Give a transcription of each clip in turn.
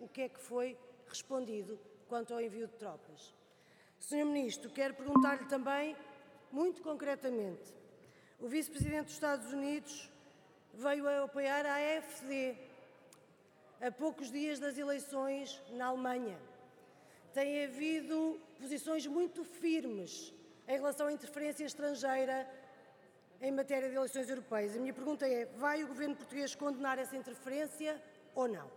que é que foi respondido quanto ao envio de tropas. Sr. Ministro, quero perguntar-lhe também, muito concretamente, o Vice-Presidente dos Estados Unidos veio a apoiar a AfD a poucos dias das eleições na Alemanha. Tem havido posições muito firmes em relação à interferência estrangeira em matéria de eleições europeias. A minha pergunta é, vai o governo português condenar essa interferência ou não?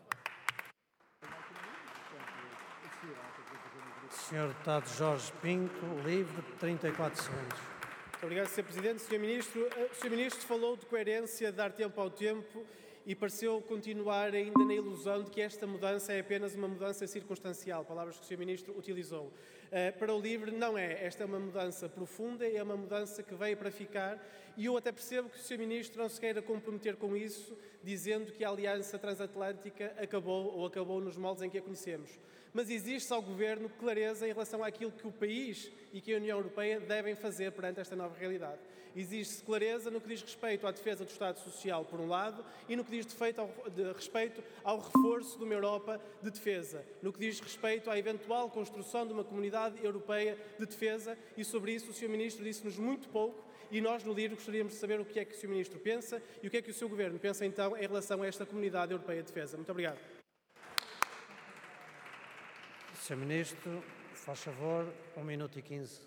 Sr. Deputado Jorge Pinto, livre, 34 segundos. Muito obrigado, Sr. Presidente. Sr. Ministro, o Sr. Ministro falou de coerência, de dar tempo ao tempo e pareceu continuar ainda na ilusão de que esta mudança é apenas uma mudança circunstancial, palavras que o Sr. Ministro utilizou. Para o LIVRE não é. Esta é uma mudança profunda, é uma mudança que veio para ficar e eu até percebo que o Sr. Ministro não se queira comprometer com isso, dizendo que a aliança transatlântica acabou nos moldes em que a conhecemos. Mas existe ao Governo clareza em relação àquilo que o país e que a União Europeia devem fazer perante esta nova realidade. Existe clareza no que diz respeito à defesa do Estado Social, por um lado, e no que diz respeito ao reforço de uma Europa de defesa, no que diz respeito à eventual construção de uma comunidade europeia de defesa, e sobre isso o Sr. Ministro disse-nos muito pouco, e nós no LIVRE gostaríamos de saber o que é que o Sr. Ministro pensa e o que é que o seu Governo pensa então em relação a esta comunidade europeia de defesa. Muito obrigado. Sr. Ministro, faz favor, 1 minuto e 15.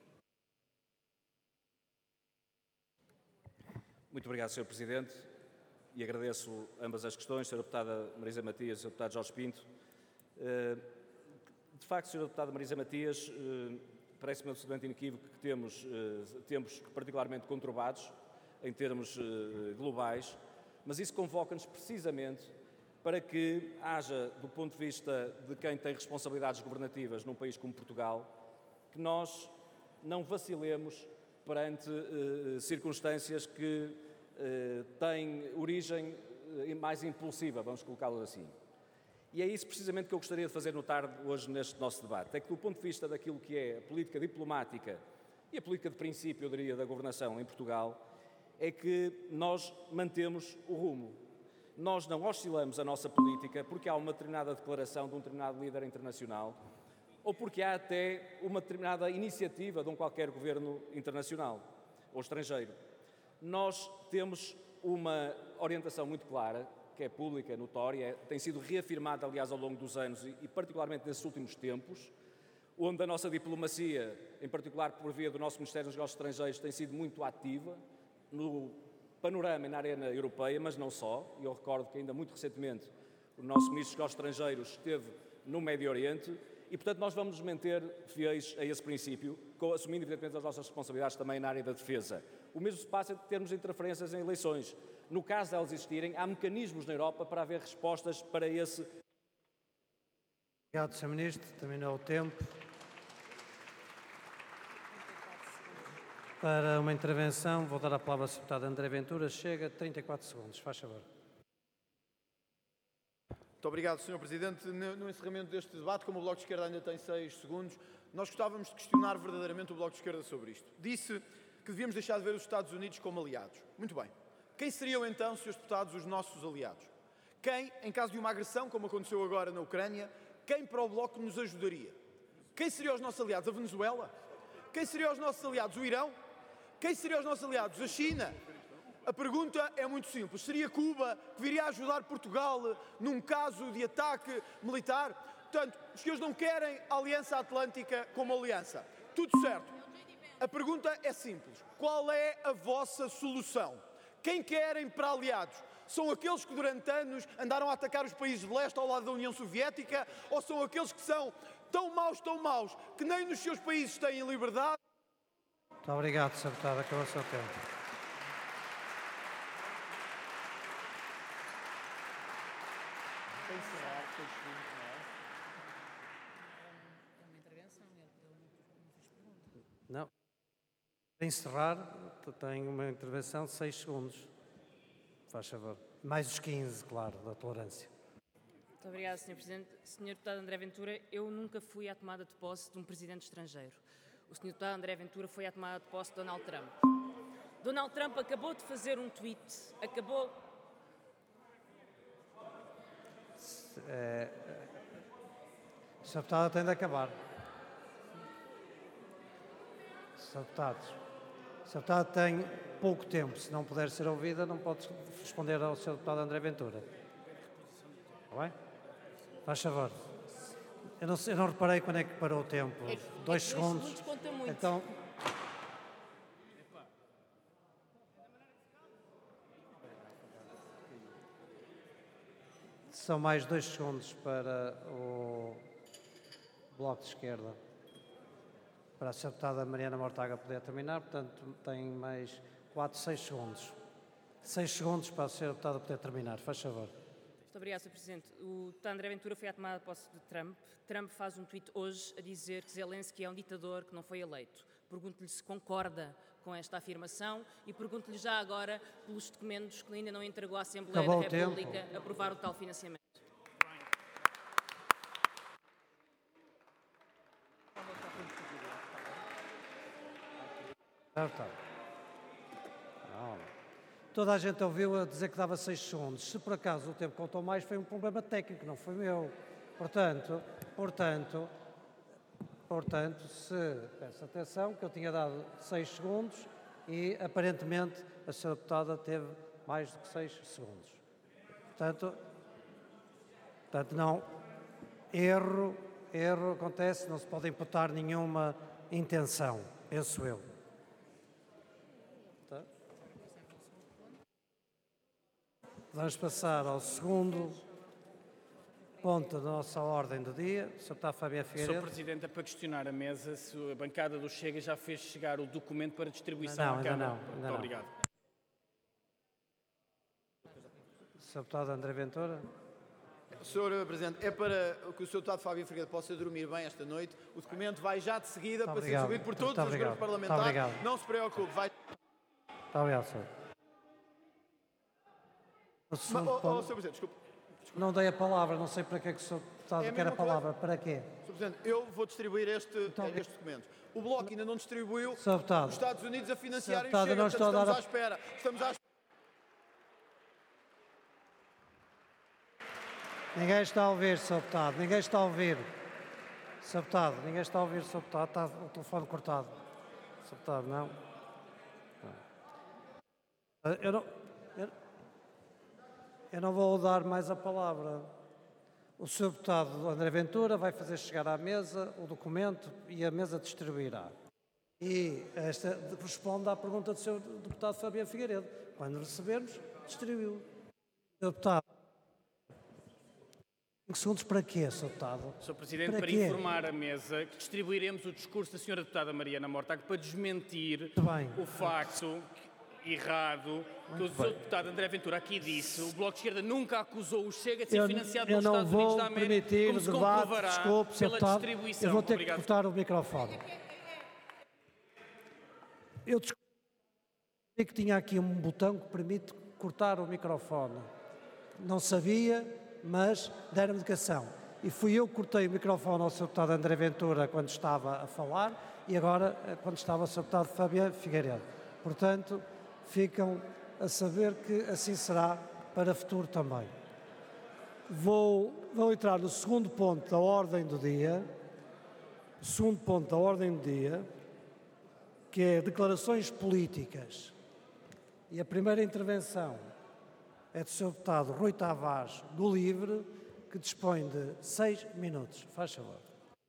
Muito obrigado, Sr. Presidente, e agradeço ambas as questões, Sra. Deputada Marisa Matias e Sr. Deputado Jorge Pinto. De facto, Sra. Deputada Marisa Matias, parece-me absolutamente inequívoco que temos tempos particularmente conturbados, em termos globais, mas isso convoca-nos precisamente para que haja, do ponto de vista de quem tem responsabilidades governativas num país como Portugal, que nós não vacilemos perante circunstâncias que têm origem mais impulsiva, vamos colocá-lo assim. E é isso precisamente que eu gostaria de fazer notar hoje neste nosso debate, é que do ponto de vista daquilo que é a política diplomática e a política de princípio, eu diria, da governação em Portugal, é que nós mantemos o rumo. Nós não oscilamos a nossa política porque há uma determinada declaração de um determinado líder internacional ou porque há até uma determinada iniciativa de um qualquer governo internacional ou estrangeiro. Nós temos uma orientação muito clara, que é pública, notória, tem sido reafirmada, aliás, ao longo dos anos e particularmente nesses últimos tempos, onde a nossa diplomacia, em particular por via do nosso Ministério dos Negócios Estrangeiros, tem sido muito ativa no panorama e na arena europeia, mas não só. Eu recordo que ainda muito recentemente o nosso Ministro dos Negócios Estrangeiros esteve no Médio Oriente e, portanto, nós vamos nos manter fiéis a esse princípio, assumindo, evidentemente, as nossas responsabilidades também na área da defesa. O mesmo se passa de termos interferências em eleições. No caso de elas existirem, há mecanismos na Europa para haver respostas para esse... Obrigado, Sr. Ministro. Terminou o tempo. Para uma intervenção, vou dar a palavra ao Sr. Deputado André Ventura. Chega, 34 segundos. Faz favor. Muito obrigado, Sr. Presidente. No encerramento deste debate, como o Bloco de Esquerda ainda tem 6 segundos, nós gostávamos de questionar verdadeiramente o Bloco de Esquerda sobre isto. Disse que devíamos deixar de ver os Estados Unidos como aliados. Muito bem. Quem seriam então, Srs. Deputados, os nossos aliados? Quem, em caso de uma agressão, como aconteceu agora na Ucrânia, quem para o Bloco nos ajudaria? Quem seriam os nossos aliados? A Venezuela? Quem seriam os nossos aliados? O Irão? Quem seriam os nossos aliados? A China? A pergunta é muito simples. Seria Cuba que viria a ajudar Portugal num caso de ataque militar? Portanto, os senhores não querem a Aliança Atlântica como aliança. Tudo certo. A pergunta é simples. Qual é a vossa solução? Quem querem para aliados? São aqueles que durante anos andaram a atacar os países de leste ao lado da União Soviética? Ou são aqueles que são tão maus, que nem nos seus países têm liberdade? Muito obrigado, Sr. Deputado. Acabou o seu tempo. Não. Para encerrar, tem uma intervenção de 6 segundos. Faz favor. Mais os 15, claro, da tolerância. Muito obrigada, Sr. Presidente. Sr. Deputado André Ventura, eu nunca fui à tomada de posse de um presidente estrangeiro. O Sr. Deputado André Ventura foi à tomada de posse de Donald Trump. Donald Trump acabou de fazer um tweet, Sr. Deputado, tem de acabar. Sr. Deputado tem pouco tempo. Se não puder ser ouvida, não pode responder ao Sr. Deputado André Ventura. Está bem? Faz favor. Eu não reparei quando é que parou o tempo. 2 segundos. 2 segundos conta muito. Então, são mais 2 segundos para o Bloco de Esquerda. Para a Sra. Deputada Mariana Mortágua poder terminar, portanto, tem mais 6 segundos. 6 segundos para a Sra. Deputada poder terminar. Faz favor. Muito obrigada, Sr. Presidente. O deputado André Ventura foi à tomada de posse de Trump. Trump faz um tweet hoje a dizer que Zelensky é um ditador que não foi eleito. Pergunto-lhe se concorda com esta afirmação e pergunto-lhe já agora pelos documentos que ainda não entregou à Assembleia Acabou da o tempo. República a aprovar o tal financiamento. Não. Toda a gente ouviu a dizer que dava 6 segundos. Se por acaso o tempo contou mais, foi um problema técnico, não foi meu. Portanto, se peço atenção, que eu tinha dado 6 segundos e aparentemente a Sra. Deputada teve mais do que 6 segundos. Portanto não, erro acontece, não se pode imputar nenhuma intenção, penso eu. Tá? Vamos passar ao segundo ponto da nossa ordem do dia. Sr. Deputado Fabiano Figueiredo. Sr. Presidente, é para questionar a mesa se a bancada do Chega já fez chegar o documento para distribuição Não, à Câmara. ainda Muito não. obrigado. Sr. Deputado André Ventura. Sr. Presidente, é para que o Sr. Deputado Fábio Figueiredo possa dormir bem esta noite. O documento vai já de seguida para ser distribuído por todos os grupos parlamentares. Não se preocupe. Vai... Muito obrigado, senhor. Sr. Presidente, desculpe. Não dei a palavra, não sei para que é que o Sr. Deputado quer a palavra. Para quê? Sr. Presidente, eu vou distribuir este documento. O Bloco ainda não distribuiu Sr. Deputado. os Estados Unidos a financiarem Sr. o Chega. Deputado, não estou a dar Estamos à espera. Estamos à espera. Ninguém está a ouvir, Sr. Deputado. Ninguém está a ouvir. Sr. Deputado, ninguém está a ouvir, Sr. Deputado. Está o telefone cortado. Sr. Deputado, não. Eu não vou dar mais a palavra. O Sr. Deputado André Ventura vai fazer chegar à mesa o documento e a mesa distribuirá. E esta responde à pergunta do Sr. Deputado Fabiano Figueiredo. Quando recebermos, distribuiu. Sr. Deputado. 5 segundos para quê, Sr. Deputado? Sr. Presidente, para informar a mesa que distribuiremos o discurso da Sra. Deputada Mariana Mortágua para desmentir o facto errado que o Sr. Deputado André Ventura aqui disse. O Bloco de Esquerda nunca acusou o Chega de ser financiado pelos Estados Unidos da América, como se comprovará pela distribuição. Eu vou ter que cortar o microfone. Eu descobri que tinha aqui um botão que permite cortar o microfone. Não sabia, mas deram-me indicação. E fui eu que cortei o microfone ao Sr. Deputado André Ventura quando estava a falar e agora quando estava o Sr. Deputado Fabiano Figueiredo. Portanto, ficam a saber que assim será para o futuro também. Vou entrar no segundo ponto da ordem do dia. O segundo ponto da ordem do dia, que é declarações políticas. E a primeira intervenção é do Sr. Deputado Rui Tavares, do LIVRE, que dispõe de 6 minutos. Faz favor.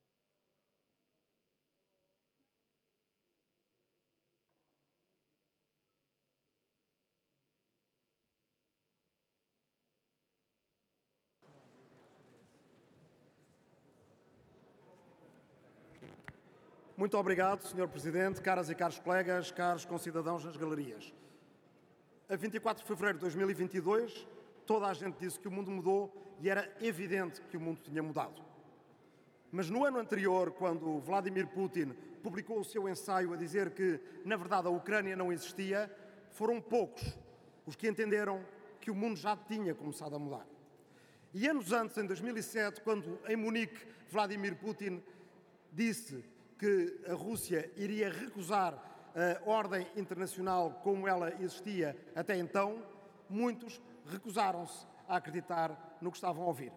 Muito obrigado, Sr. Presidente, caras e caros colegas, caros concidadãos nas galerias. A 24 de fevereiro de 2022, toda a gente disse que o mundo mudou e era evidente que o mundo tinha mudado. Mas no ano anterior, quando Vladimir Putin publicou o seu ensaio a dizer que, na verdade, a Ucrânia não existia, foram poucos os que entenderam que o mundo já tinha começado a mudar. E anos antes, em 2007, quando em Munique Vladimir Putin disse que a Rússia iria recusar a ordem internacional como ela existia até então, muitos recusaram-se a acreditar no que estavam a ouvir.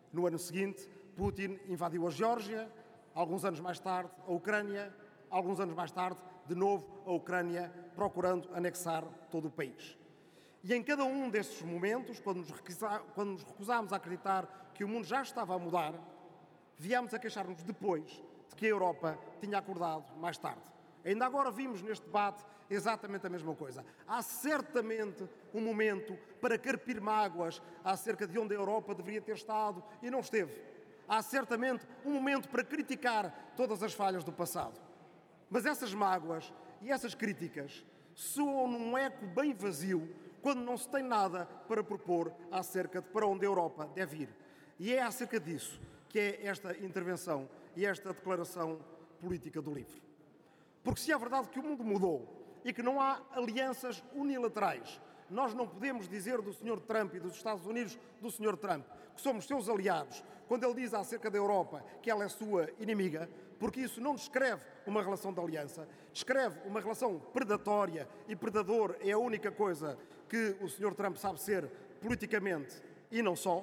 No ano seguinte, Putin invadiu a Geórgia, alguns anos mais tarde a Ucrânia, alguns anos mais tarde, de novo, a Ucrânia, procurando anexar todo o país. E em cada um destes momentos, quando nos recusámos a acreditar que o mundo já estava a mudar, viemos a queixar-nos depois de que a Europa tinha acordado mais tarde. Ainda agora vimos neste debate exatamente a mesma coisa. Há certamente um momento para carpir mágoas acerca de onde a Europa deveria ter estado e não esteve. Há certamente um momento para criticar todas as falhas do passado. Mas essas mágoas e essas críticas soam num eco bem vazio quando não se tem nada para propor acerca de para onde a Europa deve ir. E é acerca disso que é esta intervenção e esta declaração política do LIVRE. Porque se é verdade que o mundo mudou e que não há alianças unilaterais, nós não podemos dizer do Sr. Trump e dos Estados Unidos do Sr. Trump que somos seus aliados quando ele diz acerca da Europa que ela é sua inimiga, porque isso não descreve uma relação de aliança, descreve uma relação predatória, e predador é a única coisa que o Sr. Trump sabe ser politicamente e não só,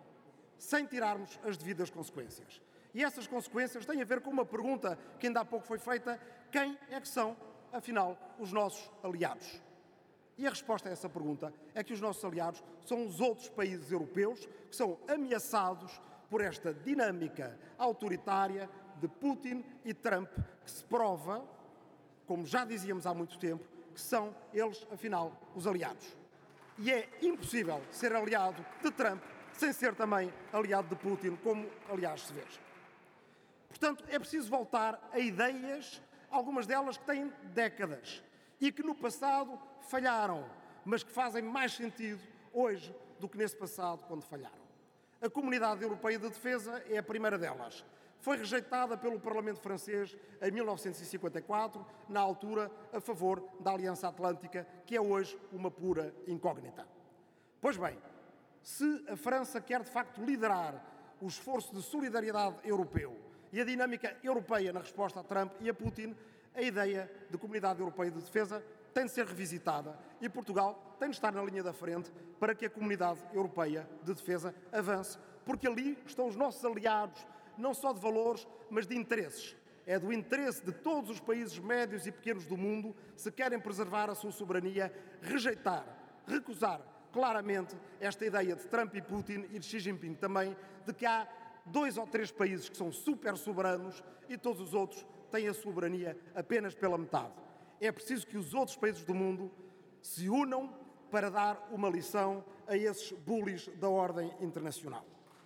sem tirarmos as devidas consequências. E essas consequências têm a ver com uma pergunta que ainda há pouco foi feita: quem é que são, afinal, os nossos aliados? E a resposta a essa pergunta é que os nossos aliados são os outros países europeus que são ameaçados por esta dinâmica autoritária de Putin e Trump, que se prova, como já dizíamos há muito tempo, que são eles, afinal, os aliados. E é impossível ser aliado de Trump sem ser também aliado de Putin, como, aliás, se veja. Portanto, é preciso voltar a ideias, algumas delas que têm décadas e que no passado falharam, mas que fazem mais sentido hoje do que nesse passado, quando falharam. A Comunidade Europeia de Defesa é a primeira delas. Foi rejeitada pelo Parlamento francês em 1954, na altura a favor da Aliança Atlântica, que é hoje uma pura incógnita. Pois bem, se a França quer de facto liderar o esforço de solidariedade europeu e a dinâmica europeia na resposta a Trump e a Putin, a ideia de Comunidade Europeia de Defesa tem de ser revisitada e Portugal tem de estar na linha da frente para que a Comunidade Europeia de Defesa avance, porque ali estão os nossos aliados, não só de valores, mas de interesses. É do interesse de todos os países médios e pequenos do mundo, se querem preservar a sua soberania, rejeitar, recusar claramente esta ideia de Trump e Putin e de Xi Jinping também, de que há 2 ou 3 países que são super soberanos e todos os outros têm a soberania apenas pela metade. É preciso que os outros países do mundo se unam para dar uma lição a esses bullies da ordem internacional.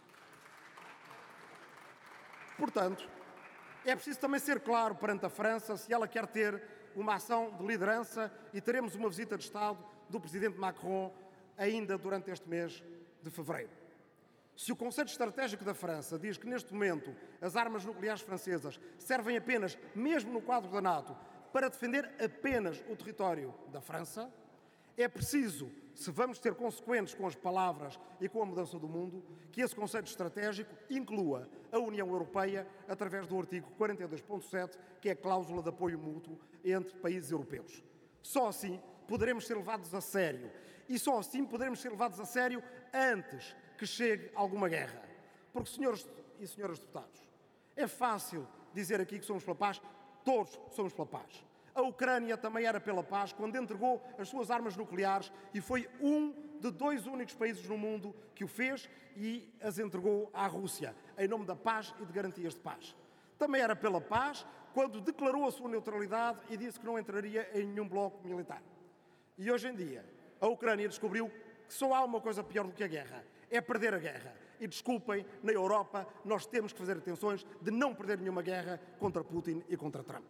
Portanto, é preciso também ser claro perante a França se ela quer ter uma ação de liderança, e teremos uma visita de Estado do Presidente Macron ainda durante este mês de fevereiro. Se o conceito estratégico da França diz que neste momento as armas nucleares francesas servem apenas, mesmo no quadro da NATO, para defender apenas o território da França, é preciso, se vamos ser consequentes com as palavras e com a mudança do mundo, que esse conceito estratégico inclua a União Europeia através do artigo 42.7, que é a cláusula de apoio mútuo entre países europeus. Só assim poderemos ser levados a sério, e só assim poderemos ser levados a sério antes que chegue alguma guerra. Porque, senhores e senhoras deputados, é fácil dizer aqui que somos pela paz. Todos somos pela paz. A Ucrânia também era pela paz quando entregou as suas armas nucleares e foi um de 2 únicos países no mundo que o fez e as entregou à Rússia, em nome da paz e de garantias de paz. Também era pela paz quando declarou a sua neutralidade e disse que não entraria em nenhum bloco militar. E hoje em dia, a Ucrânia descobriu que só há uma coisa pior do que a guerra: é perder a guerra. E desculpem, na Europa nós temos que fazer atenções de não perder nenhuma guerra contra Putin e contra Trump.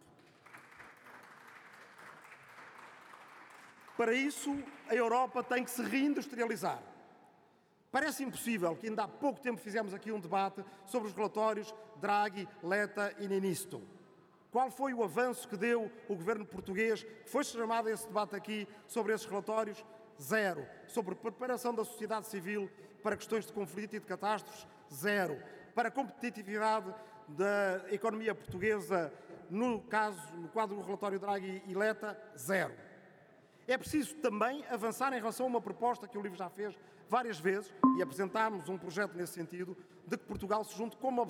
Para isso, a Europa tem que se reindustrializar. Parece impossível que ainda há pouco tempo fizemos aqui um debate sobre os relatórios Draghi, Letta e Niinistö. Qual foi o avanço que deu o governo português, que foi chamado a esse debate aqui sobre esses relatórios? 0. Sobre preparação da sociedade civil para questões de conflito e de catástrofes? 0. Para a competitividade da economia portuguesa, no quadro do relatório Draghi e Letta? 0. É preciso também avançar em relação a uma proposta que o LIVRE já fez várias vezes, e apresentámos um projeto nesse sentido, de que Portugal se junte como